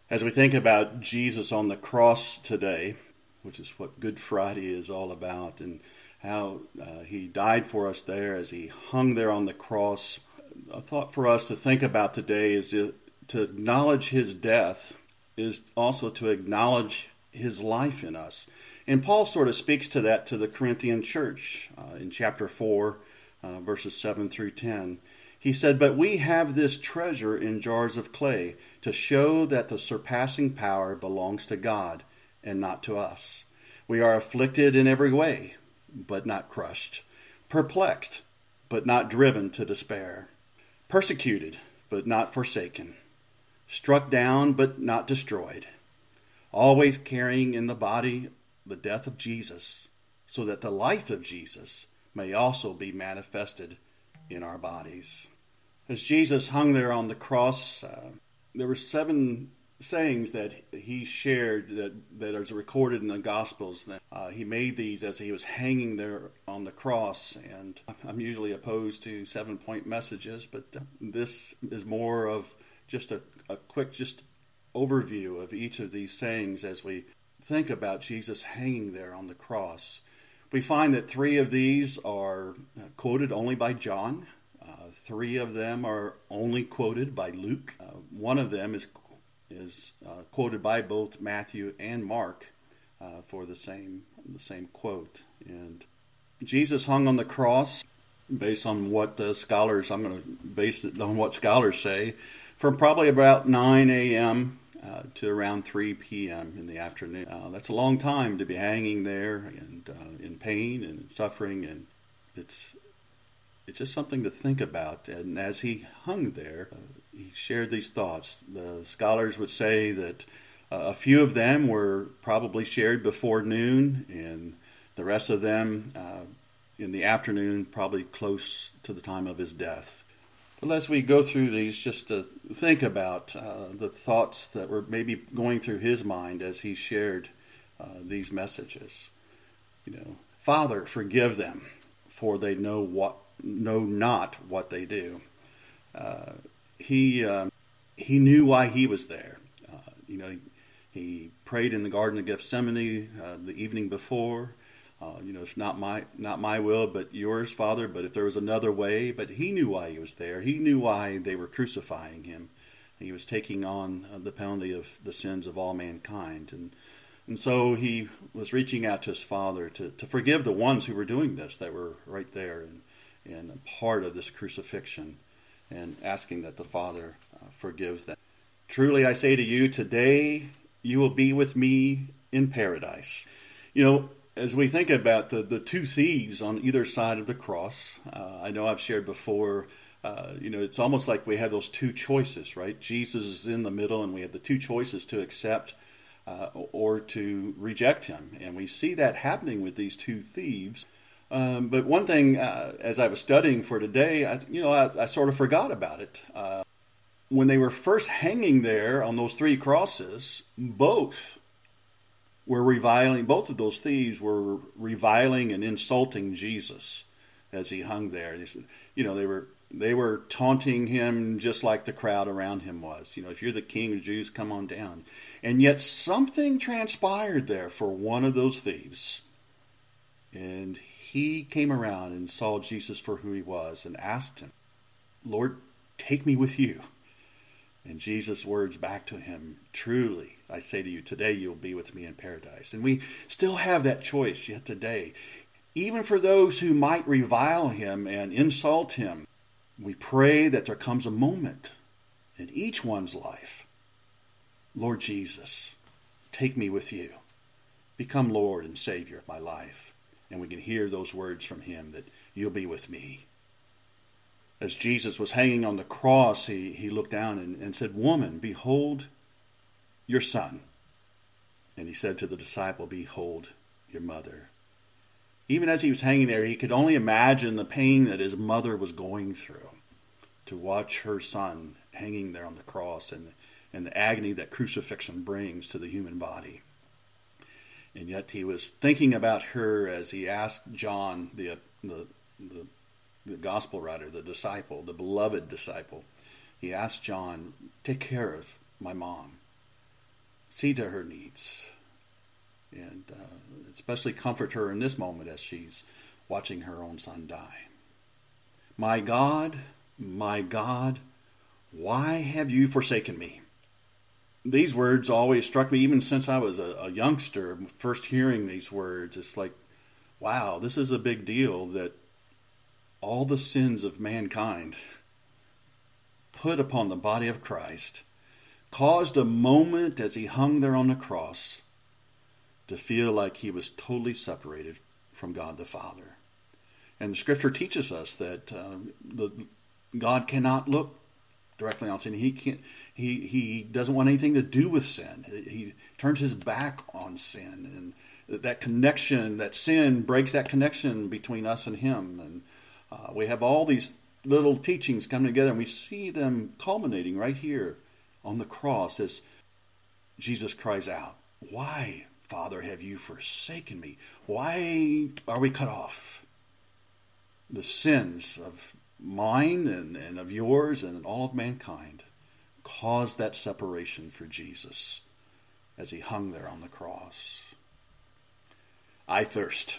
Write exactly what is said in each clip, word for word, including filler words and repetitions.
As we think about Jesus on the cross today, which is what Good Friday is all about, and how uh, he died for us there as he hung there on the cross, a thought for us to think about today is to, to acknowledge his death is also to acknowledge his life in us. And Paul sort of speaks to that to the Corinthian church uh, in chapter four, uh, verses seven through ten. He said, "But we have this treasure in jars of clay to show that the surpassing power belongs to God and not to us. We are afflicted in every way, but not crushed, perplexed, but not driven to despair, persecuted, but not forsaken, struck down, but not destroyed, always carrying in the body the death of Jesus, so that the life of Jesus may also be manifested in our bodies." As Jesus hung there on the cross, uh, there were seven sayings that he shared that, that is recorded in the Gospels. That uh, he made these as he was hanging there on the cross. And I'm usually opposed to seven-point messages, but uh, this is more of just a, a quick just overview of each of these sayings as we think about Jesus hanging there on the cross. We find that three of these are quoted only by John. Uh, three of them are only quoted by Luke. Uh, one of them is is uh, quoted by both Matthew and Mark uh, for the same the same quote. And Jesus hung on the cross, based on what the scholars, I'm going to base it on what scholars say, from probably about nine a.m. Uh, to around three p.m. in the afternoon. Uh, that's a long time to be hanging there and uh, in pain and suffering, and it's it's just something to think about. And as he hung there, uh, he shared these thoughts. The scholars would say that uh, a few of them were probably shared before noon, and the rest of them uh, in the afternoon, probably close to the time of his death. But as we go through these, just to think about uh, the thoughts that were maybe going through his mind as he shared uh, these messages. You know, "Father, forgive them, for they know what know not what they do." Uh, he um, he knew why he was there. Uh, you know, he prayed in the Garden of Gethsemane uh, the evening before. Uh, you know, it's not my not my will, but yours, Father. But if there was another way, but he knew why he was there. He knew why they were crucifying him. He was taking on the penalty of the sins of all mankind, and and so he was reaching out to his Father to, to forgive the ones who were doing this, that were right there and and a part of this crucifixion, and asking that the Father uh, forgive them. "Truly I say to you, today you will be with me in paradise." You know, as we think about the, the two thieves on either side of the cross, uh, I know I've shared before, uh, you know, it's almost like we have those two choices, right? Jesus is in the middle, and we have the two choices to accept uh, or to reject him. And we see that happening with these two thieves. Um, but one thing, uh, as I was studying for today, I, you know, I, I sort of forgot about it. Uh, when they were first hanging there on those three crosses, both were reviling, both of those thieves were reviling and insulting Jesus as he hung there. They said, you know, they were they were taunting him just like the crowd around him was. You know, "If you're the King of the Jews, come on down." And yet something transpired there for one of those thieves. And he came around and saw Jesus for who he was and asked him, "Lord, take me with you." And Jesus' words back to him, "Truly, I say to you, today you'll be with me in paradise." And we still have that choice yet today. Even for those who might revile him and insult him, we pray that there comes a moment in each one's life. "Lord Jesus, take me with you. Become Lord and Savior of my life." And we can hear those words from him that you'll be with me. As Jesus was hanging on the cross, he, he looked down and, and said, "Woman, behold your son." And he said to the disciple, "Behold your mother." Even as he was hanging there, he could only imagine the pain that his mother was going through to watch her son hanging there on the cross, and, and the agony that crucifixion brings to the human body. And yet he was thinking about her as he asked John, the, the, the, the gospel writer, the disciple, the beloved disciple. He asked John, "Take care of my mom." see to her needs, and uh, especially comfort her in this moment as she's watching her own son die. My God, my God, why have you forsaken me? These words always struck me, even since I was a, a youngster, first hearing these words. It's like, wow, this is a big deal, that all the sins of mankind put upon the body of Christ caused a moment as he hung there on the cross to feel like he was totally separated from God the Father. And the Scripture teaches us that uh, the, God cannot look directly on sin. He can't. He he doesn't want anything to do with sin. He turns his back on sin, and that connection, that sin breaks that connection between us and him. And uh, we have all these little teachings coming together, and we see them culminating right here on the cross as Jesus cries out, "Why, Father, have you forsaken me? Why are we cut off?" The sins of mine and, and of yours and all of mankind caused that separation for Jesus as he hung there on the cross. I thirst.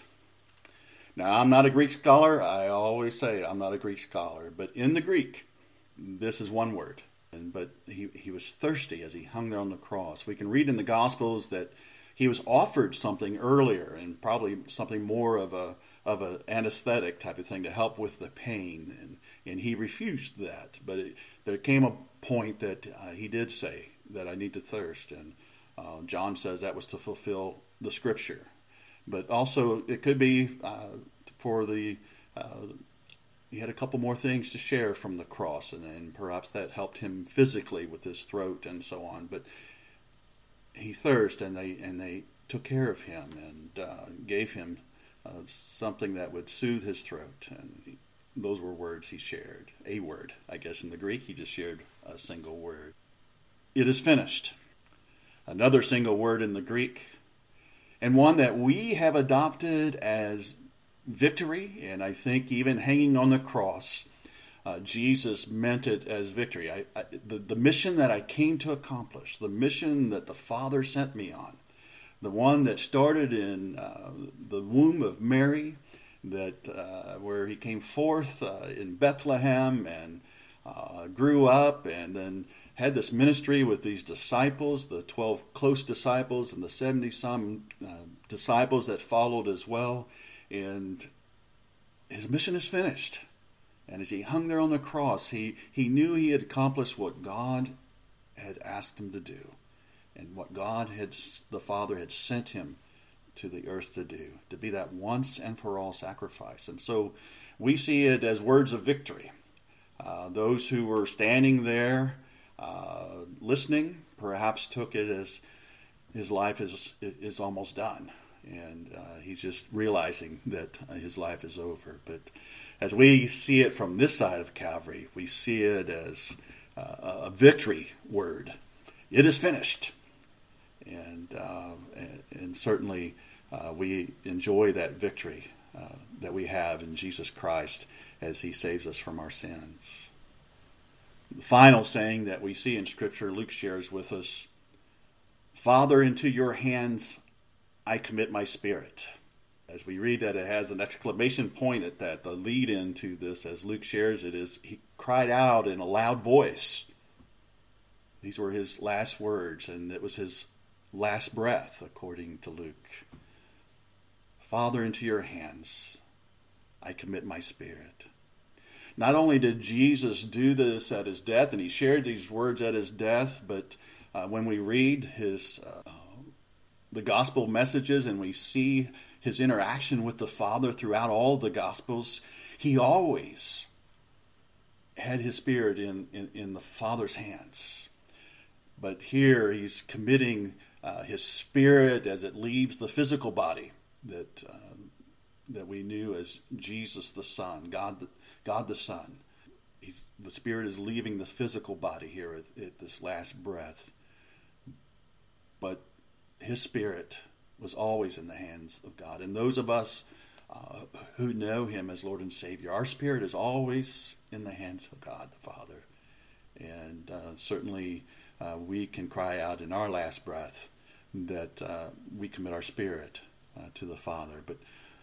Now, I'm not a Greek scholar. I always say I'm not a Greek scholar. But in the Greek, this is one word. And, but he, he was thirsty as he hung there on the cross. We can read in the Gospels that he was offered something earlier, and probably something more of a of an anesthetic type of thing to help with the pain. And, and he refused that. But it, there came a point that uh, he did say that I need to thirst. And uh, John says that was to fulfill the Scripture. But also it could be uh, for the, uh, he had a couple more things to share from the cross. And, and perhaps that helped him physically with his throat and so on. But he thirsted, and they, and they took care of him and uh, gave him Uh, something that would soothe his throat. And he, those were words he shared. A word, I guess in the Greek, he just shared a single word. It is finished. Another single word in the Greek, and one that we have adopted as victory, and I think even hanging on the cross, uh, Jesus meant it as victory. I, I, the, the mission that I came to accomplish, the mission that the Father sent me on, the one that started in uh, the womb of Mary, that uh, where he came forth uh, in Bethlehem and uh, grew up, and then had this ministry with these disciples, the twelve close disciples and the seventy-some uh, disciples that followed as well. And his mission is finished. And as he hung there on the cross, he, he knew he had accomplished what God had asked him to do, and what God had, the Father had sent him to the earth to do, to be that once and for all sacrifice. And so we see it as words of victory. Uh, those who were standing there uh, listening perhaps took it as his life is is almost done, and uh, he's just realizing that his life is over. But as we see it from this side of Calvary, we see it as uh, a victory word. It is finished. And, uh, and and certainly uh, we enjoy that victory uh, that we have in Jesus Christ as he saves us from our sins. The final saying that we see in Scripture, Luke shares with us, "Father, into your hands I commit my spirit." As we read that, it has an exclamation point at that. The lead into this, as Luke shares it, is he cried out in a loud voice. These were his last words, and it was his last breath, according to Luke. "Father, into your hands I commit my spirit." Not only did Jesus do this at his death, and he shared these words at his death, but uh, when we read his uh, the gospel messages and we see his interaction with the Father throughout all the Gospels, he always had his spirit in, in, in the Father's hands. But here he's committing uh, his spirit as it leaves the physical body that um, that we knew as Jesus the Son, God the, God the Son. He's, the spirit is leaving the physical body here at, at this last breath. But his spirit was always in the hands of God. And those of us uh, who know him as Lord and Savior, our spirit is always in the hands of God the Father. And uh, certainly uh, we can cry out in our last breath that uh, we commit our spirit uh, to the Father. But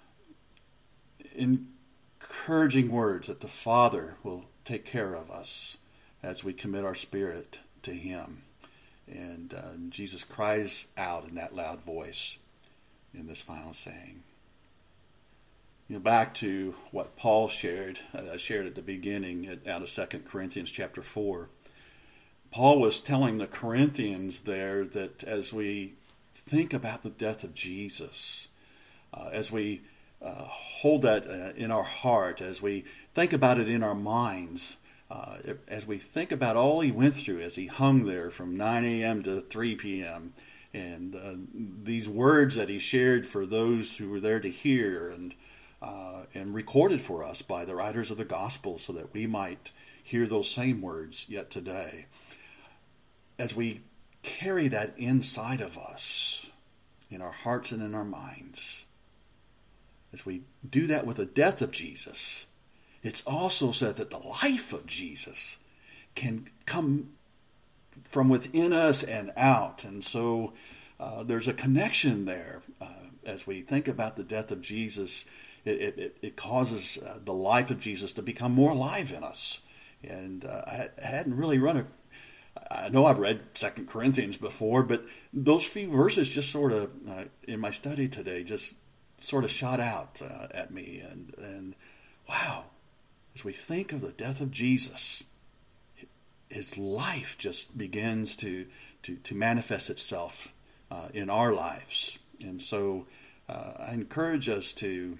encouraging words that the Father will take care of us as we commit our spirit to Him. And uh, Jesus cries out in that loud voice in this final saying. You know, back to what Paul shared, uh, shared at the beginning at, out of Second Corinthians chapter four. Paul was telling the Corinthians there that as we think about the death of Jesus, uh, as we uh, hold that uh, in our heart, as we think about it in our minds, uh, as we think about all he went through as he hung there from nine a.m. to three p.m., and uh, these words that he shared for those who were there to hear, and uh, and recorded for us by the writers of the gospel so that we might hear those same words yet today. As we carry that inside of us, in our hearts and in our minds, as we do that with the death of Jesus, it's also said that the life of Jesus can come from within us and out. And so uh, there's a connection there. Uh, as we think about the death of Jesus, it, it, it causes uh, the life of Jesus to become more alive in us. And uh, I, I hadn't really run a I know I've read Second Corinthians before, but those few verses just sort of, uh, in my study today, just sort of shot out uh, at me. And, and wow, as we think of the death of Jesus, his life just begins to, to, to manifest itself uh, in our lives. And so uh, I encourage us to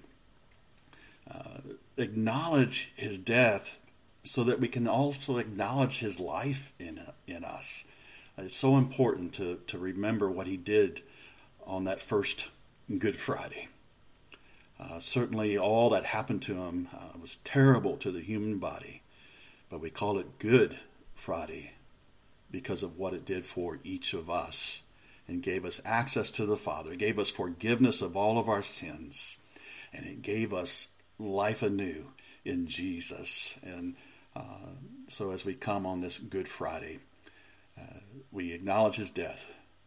uh, acknowledge his death so that we can also acknowledge his life in in us. It's so important to, to remember what he did on that first Good Friday. Uh, certainly all that happened to him uh, was terrible to the human body, but we call it Good Friday because of what it did for each of us and gave us access to the Father, gave us forgiveness of all of our sins, and it gave us life anew in Jesus. And Uh, so as we come on this Good Friday, uh, we acknowledge his death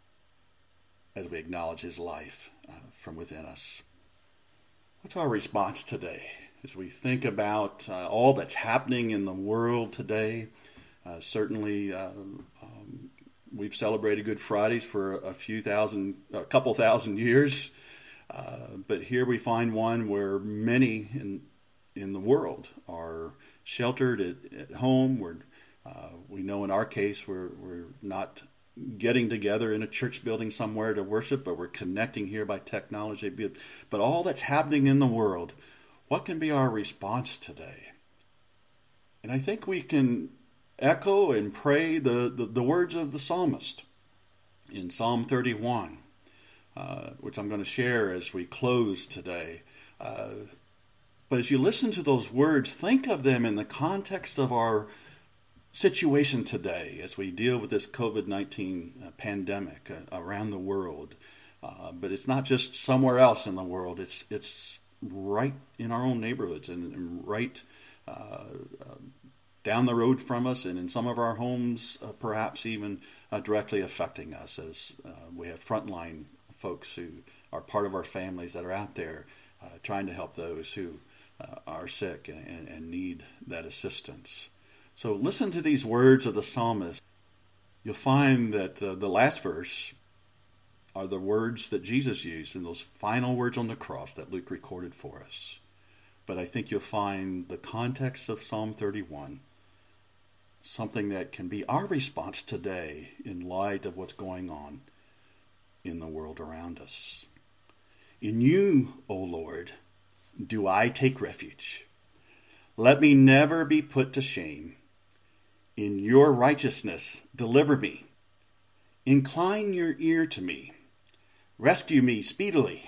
as we acknowledge his life uh, from within us. What's our response today as we think about uh, all that's happening in the world today? Uh, certainly, uh, um, we've celebrated Good Fridays for a few thousand, a couple thousand years, uh, but here we find one where many in in the world are sheltered at, at home. We're, uh, we know in our case we're we're not getting together in a church building somewhere to worship, but we're connecting here by technology. But all that's happening in the world, what can be our response today? And I think we can echo and pray the, the, the words of the psalmist in Psalm thirty-one, uh, which I'm going to share as we close today. Uh, But as you listen to those words, think of them in the context of our situation today as we deal with this covid nineteen pandemic around the world. Uh, but it's not just somewhere else in the world. It's it's right in our own neighborhoods and, and right uh, uh, down the road from us, and in some of our homes, uh, perhaps even uh, directly affecting us as uh, we have frontline folks who are part of our families that are out there uh, trying to help those who Uh, are sick and, and need that assistance. So listen to these words of the psalmist. You'll find that uh, the last verse are the words that Jesus used in those final words on the cross that Luke recorded for us. But I think you'll find the context of Psalm thirty-one something that can be our response today in light of what's going on in the world around us. In you, O Lord, do I take refuge. Let me never be put to shame. In your righteousness, deliver me. Incline your ear to me. Rescue me speedily.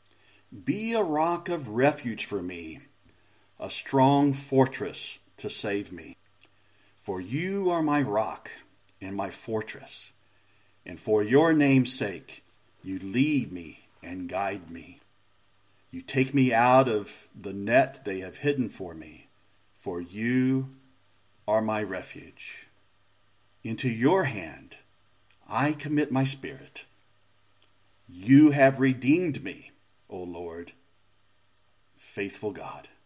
Be a rock of refuge for me, a strong fortress to save me. For you are my rock and my fortress, and for your name's sake, you lead me and guide me. You take me out of the net they have hidden for me, for you are my refuge. Into your hand I commit my spirit. You have redeemed me, O Lord, faithful God.